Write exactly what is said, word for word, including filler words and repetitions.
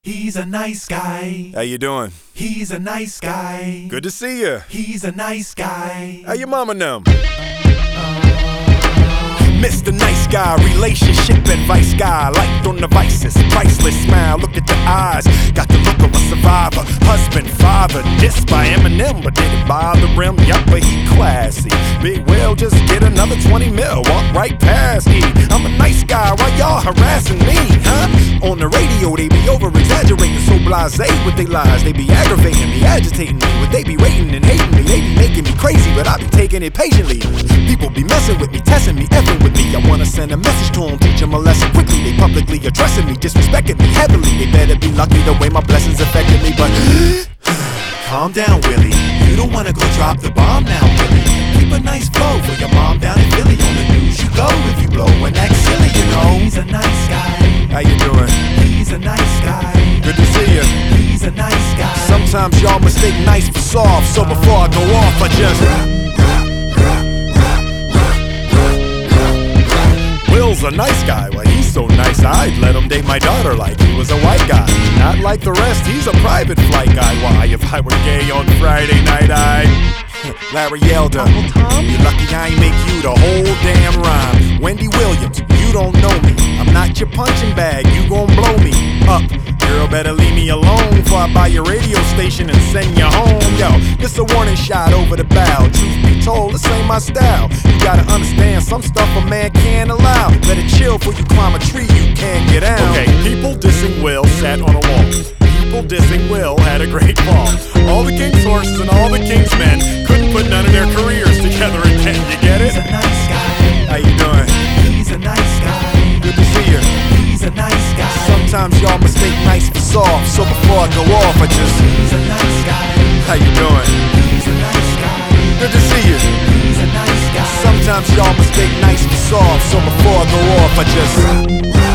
He's a nice guy. How you doing? He's a nice guy. Good to see you. He's a nice guy. How your mama and them? Mister Nice Guy, relationship advice guy. Light on the vices, priceless smile, look at the eyes. Got the look of a survivor, husband, father. Dissed by Eminem, but didn't bother him. Yup, but he classy. Big Will, just get another twenty mil, walk right past me. I'm a nice guy, why y'all harassing me, huh? On the radio, they be over-exaggerating, so blasé with they lies. They be aggravating me, agitating me, but they be waiting and hating me. They be making me crazy, but I be taking it patiently. People be messing with me, testing me, effing with me. I wanna send a message to them, teach them a lesson quickly. They publicly addressing me, disrespecting me heavily. They better be lucky the way my blessings affected me, but calm down, Willie. You don't wanna go drop the bomb now, Willie. Keep a nice flow for your mom down in Philly. On the news you go if you blow and act silly, you know. He's a nice guy. How you doing? He's a nice guy. Good to see you. He's a nice guy. Sometimes y'all mistake nice for soft, so before I go off, I just Will's a nice guy, well he's so nice I'd let him date my daughter like he was a white guy. Not like the rest, he's a private flight guy. Why, if I were gay on Friday night I'd Larry Elder, Uncle Tom? you're lucky I ain't make you the whole damn rhyme. Wendy Williams, you don't know me. I'm not your punching bag, you gon' blow me up. Girl, better leave me alone before I buy your radio station and send you home. Yo, this a warning shot over the bow. Truth be told, this ain't my style. You gotta understand, some stuff a man can't allow. Better chill before you climb a tree you can't get out. Okay, people dissing Will sat on a wall. People dissing Will had a great fall. All the king's horses and all the king's men couldn't put none of their careers together again. You get it? He's a nice guy. How you doing? He's a nice guy. Good to see you. He's a nice guy. Sometimes y'all mistake nice for soft, so before I go off, I just He's a nice guy. How you doing? He's a nice guy. Good to see you. He's a nice guy. Sometimes y'all mistake nice for soft, so before I go off, I just